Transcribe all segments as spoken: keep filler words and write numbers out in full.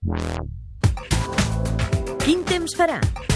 Quin temps farà?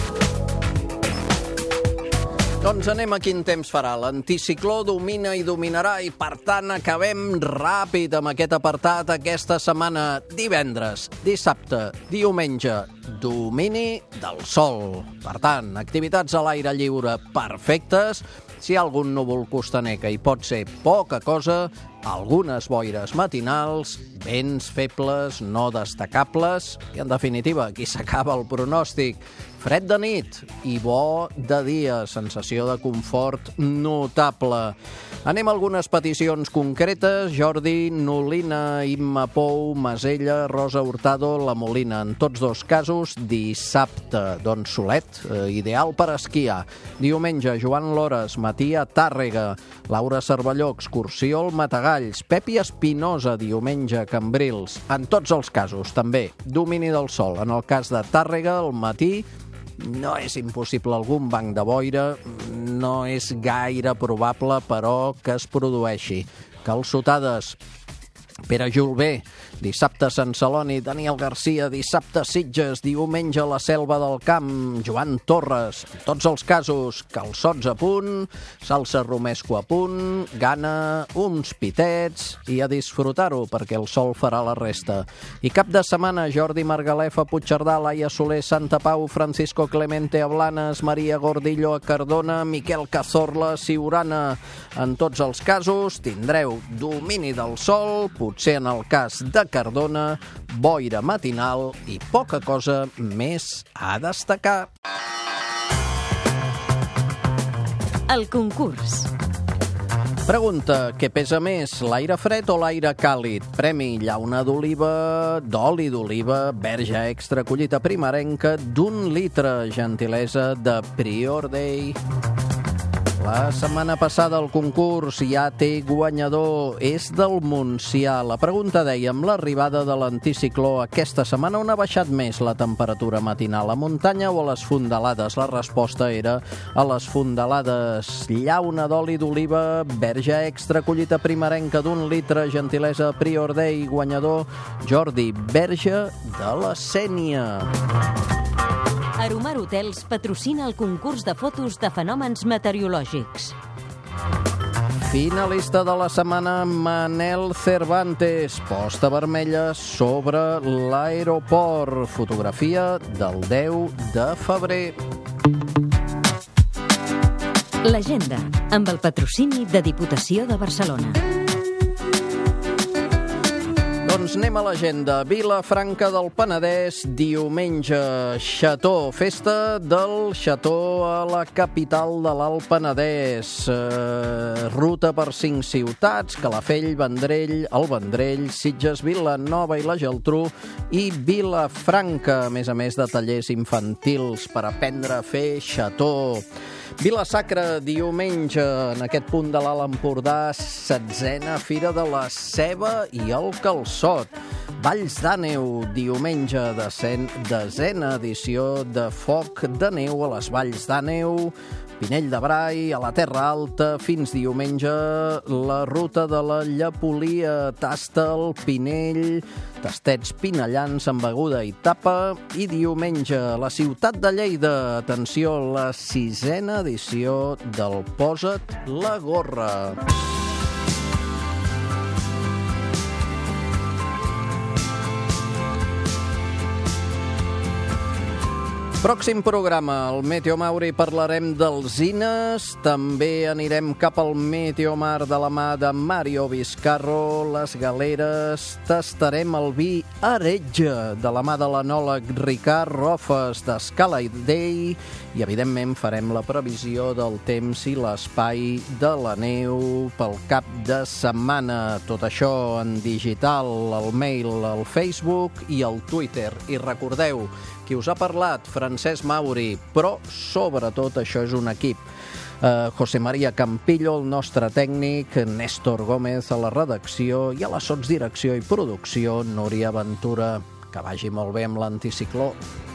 Doncs anem a quin temps farà. L'anticicló domina i dominarà i, per tant, acabem ràpid amb aquest apartat aquesta setmana. Divendres, dissabte, diumenge, domini del sol. Per tant, activitats a l'aire lliure perfectes. Si hi ha algun núvol costaner que hi pot ser poca cosa, algunes boires matinals, vents febles, no destacables i, en definitiva, aquí s'acaba el pronòstic. Fred de nit i bo de dia, sensació de confort notable. Anem a algunes peticions concretes. Jordi, Nolina, Imma Pou, Masella, Rosa Hurtado, La Molina. En tots dos casos, dissabte. Doncs solet, eh, ideal per esquiar. Diumenge, Joan Lores, matí a Tàrrega. Laura Cervelló, excursió al Matagalls. Pepi Espinosa, diumenge a Cambrils. En tots els casos, també, domini del sol. En el cas de Tàrrega, al matí, no és impossible algun banc de boira, no és gaire probable, però que es produeixi. Calçotades. Pere Julbé, dissabte Sant Celoni. Daniel Garcia, dissabte Sitges. Diumenge a la Selva del Camp. Joan Torres. En tots els casos, calçots a punt, salsa romesco a punt, gana, uns pitets i a disfrutar-ho, perquè el sol farà la resta. I cap de setmana, Jordi Margalef a Puigcerdà, Laia Soler, Santa Pau, Francisco Clemente a Blanes, Maria Gordillo a Cardona, Miquel Cazorla a Siurana. En tots els casos tindreu domini del sol, potser en el cas de Cardona, boira matinal i poca cosa més a destacar. El concurs. Pregunta, què pesa més, l'aire fred o l'aire càlid? Premi llauna d'oliva, d'oli d'oliva, verge extra, collita primerenca, d'un litre, gentilesa de Prior Day. La setmana passada el concurs ja té guanyador, és del Montsià. La pregunta deia, amb l'arribada de l'anticicló aquesta setmana, on ha baixat més la temperatura matinal, a muntanya o a les fondalades? La resposta era a les fondalades. Llauna d'oli d'oliva, verge extra, collita primerenca d'un litre, gentilesa Prior Day, guanyador Jordi Verge de la Sénia. Aromar Hotels patrocina el concurs de fotos de fenòmens meteorològics. Finalista de la setmana, Manel Cervantes, posta vermella sobre l'aeroport. Fotografia del deu de febrer. L'agenda, amb el patrocini de Diputació de Barcelona. Doncs anem a l'agenda. Vilafranca del Penedès, diumenge, Xató, festa del Xató a la capital de l'Alt Penedès. Eh, ruta per cinc ciutats, Calafell, Vendrell, el Vendrell, Sitges, Vilanova i la Geltrú i Vilafranca, a més a més de tallers infantils per aprendre a fer xató. Vila-sacra, diumenge, en aquest punt de l'Alt Empordà, setzena Fira de la Ceba i el Calçot. Valls d'Àneu, diumenge, desena edició de Foc de Neu a les Valls d'Àneu. Pinell de Brai, a la Terra Alta, fins diumenge, la ruta de la Llepolia, tasta el Pinell, tastets pinellans amb beguda i tapa, i diumenge, la ciutat de Lleida, atenció, la sisena edició del Posa't la gorra. Pròxim programa, al Meteo Mauri parlarem d'alzines, també anirem cap al Meteomar de la mà de Mario Vizcarro, les galeres, tastarem el vi Heretge de la mà de l'enòleg Ricard Rofes d'Escala Day i, evidentment, farem la previsió del temps i l'espai de la neu pel cap de setmana. Tot això en digital, al mail, al Facebook i al Twitter. I recordeu, qui us ha parlat, Francesc Mauri, però sobretot això és un equip. Uh, José María Campillo, el nostre tècnic, Néstor Gómez a la redacció i a la sotsdirecció i producció, Núria Ventura. Que vagi molt bé amb l'anticicló.